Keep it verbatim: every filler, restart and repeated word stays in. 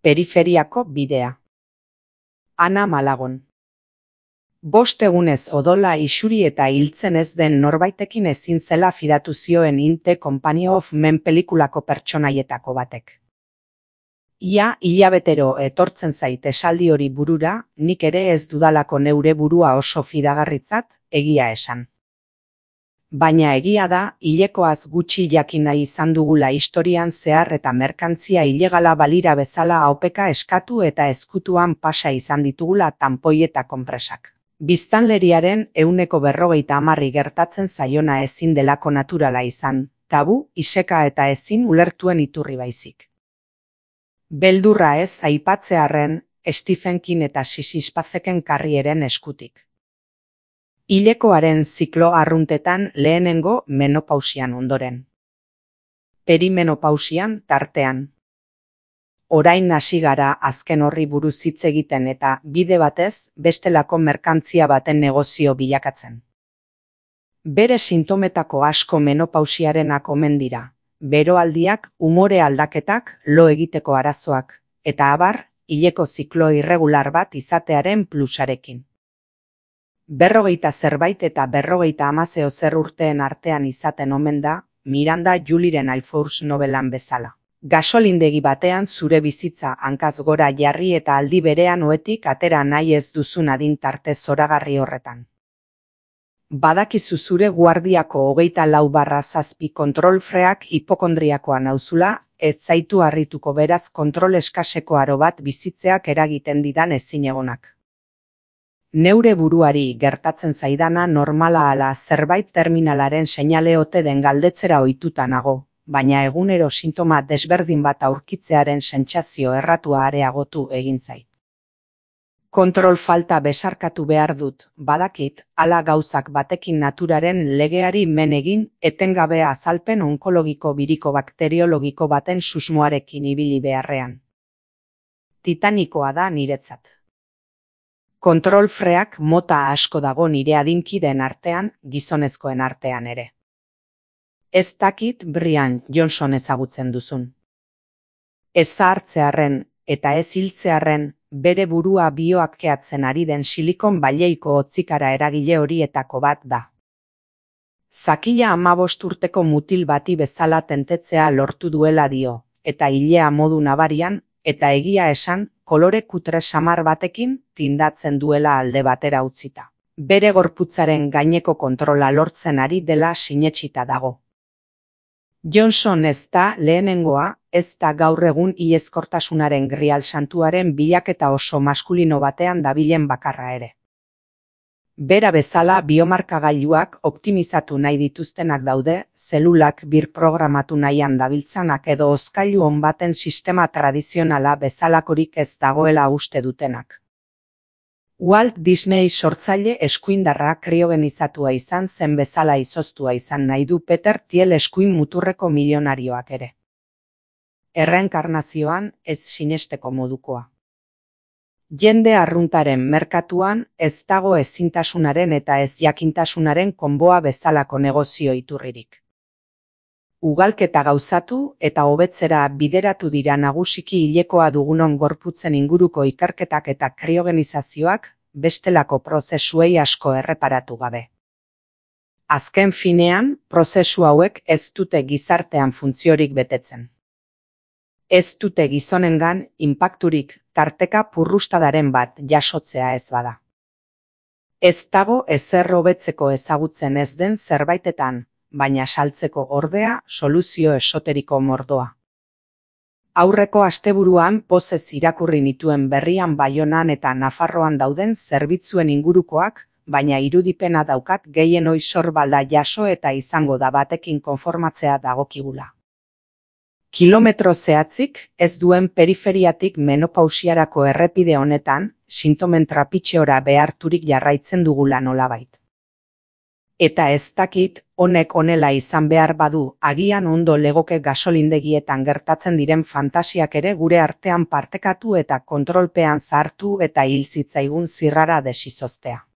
Periferiako bidea. Ana Malagon. Bost egunez odola isuri eta hiltzen ez den norbaitekin ezin zela fidatu zioen In The Company of Men pelikulako pertsonaietako batek. Ia hilabetero etortzen zait esaldi hori burura, nik ere ez dudalako neure burua oso fidagarritzat, egia esan. Baina egia da, hilekoaz gutxi jakin nahi izan dugula historian zehar eta merkantzia ilegala balira bezala aupeka eskatu eta ezkutuan pasa izan ditugula tanpoi eta konpresak. Biztanleriaren ehuneko berrogeita hamarri gertatzen zaiona ezin delako naturala izan, tabu, iseka eta ezin ulertuen iturri baizik. Beldurra ez aipatzearren, Stephen King eta Sissy Spaceken karrieren eskutik. Hilekoaren ziklo arruntetan lehenengo menopausian ondoren. Perimenopausian tartean. Orain hasi gara azken horri buruz hitz egiten eta bide batez bestelako merkantzia baten negozio bilakatzen. Bere sintometako asko menopausiarenak omen dira. Beroaldiak, umore aldaketak, lo egiteko arazoak, eta abar, hileko ziklo irregular bat izatearen plusarekin. Berrogeita zerbait eta berrogeita hamazeo zer urteen artean izaten omen da, Miranda Juliren Alforce novelan bezala. Gasolindegi batean zure bizitza hankaz gora jarri eta aldi berean ohetik atera nahi ez duzun adin tarte zoragarri horretan. Badakizu zure guardiako hogeita lau barra zazpi kontrolfreak hipokondriakoa nauzula, ez zaitu harrituko beraz kontrol eskaseko aro bat bizitzeak eragiten didan ezinegonak. Neure buruari gertatzen zaidana normala ala zerbait terminalaren seinale ote den galdetzera ohituta nago, baina egunero sintoma desberdin bat aurkitzearen sentsazio erratua areagotu egin zait. Kontrol falta besarkatu behar dut, badakit, hala gauzak batekin naturaren legeari men egin, etengabe azalpen onkologiko biriko bakteriologiko baten susmoarekin ibili beharrean. Titanikoa da niretzat. Kontrolfreak mota asko dago nire adinkideen artean, gizonezkoen artean ere. Ez dakit Brian Johnson ezagutzen duzun. Ez zahartzearren eta ez hiltzearren, bere burua bioakkeatzen ari den silikon baileiko hotzikara eragile horietako bat da. Zakila hamabost urteko mutil bati bezala tentetzea lortu duela dio, eta hilea modu nabarian, eta egia esan, kolore kutre samar batekin tindatzen duela alde batera utzita. Bere gorputzaren gaineko kontrola lortzen ari dela sinetsita dago. Johnson ez da lehenengoa, ez da gaur egun iezkortasunaren grial santuaren bilaketa oso maskulino batean dabilen bakarra ere. Bera bezala biomarkagailuak optimizatu nahi dituztenak daude, zelulak birprogramatu nahian dabiltzanak edo hozkailu on baten sistema tradizionala bezalakorik ez dagoela uste dutenak. Walt Disney sortzaile eskuindarra kriogenizatua izan zen bezala izoztua izan nahi du Peter Thiel eskuin muturreko milionarioak ere. Erreenkarnazioan ez sinesteko modukoa. Jende arruntaren merkatuan ez dago ezintasunaren eta ez jakintasunaren konboa bezalako negozio iturririk. Ugalketa gauzatu eta hobetzera bideratu dira nagusiki hilekoa dugunon gorputzen inguruko ikerketak eta kriogenizazioak, bestelako prozesuei asko erreparatu gabe. Azken finean, prozesu hauek ez dute gizartean funtziorik betetzen. Ez dute gizonengan inpakturik tarteka purrustadaren bat jasotzea ez bada. Ez dago ezer hobetzeko ezagutzen ez den zerbaitetan, baina saltzeko ordea soluzio esoteriko mordoa. Aurreko asteburuan pozez irakurri nituen Berrian Baionan eta Nafarroan dauden zerbitzuen ingurukoak, baina irudipena daukat gehien ohi sorbalda jaso eta izango da batekin konformatzea dagokigula. Kilometro zehatzik ez duen periferiatik menopausiarako errepide honetan, sintomen trapitxeora beharturik jarraitzen dugula nolabait. Eta ez dakit, honek honela izan behar badu, agian ondo legoke gasolindegietan gertatzen diren fantasiak ere gure artean partekatu eta kontrolpean zahartu eta hil zitzaigun zirrara desizoztea.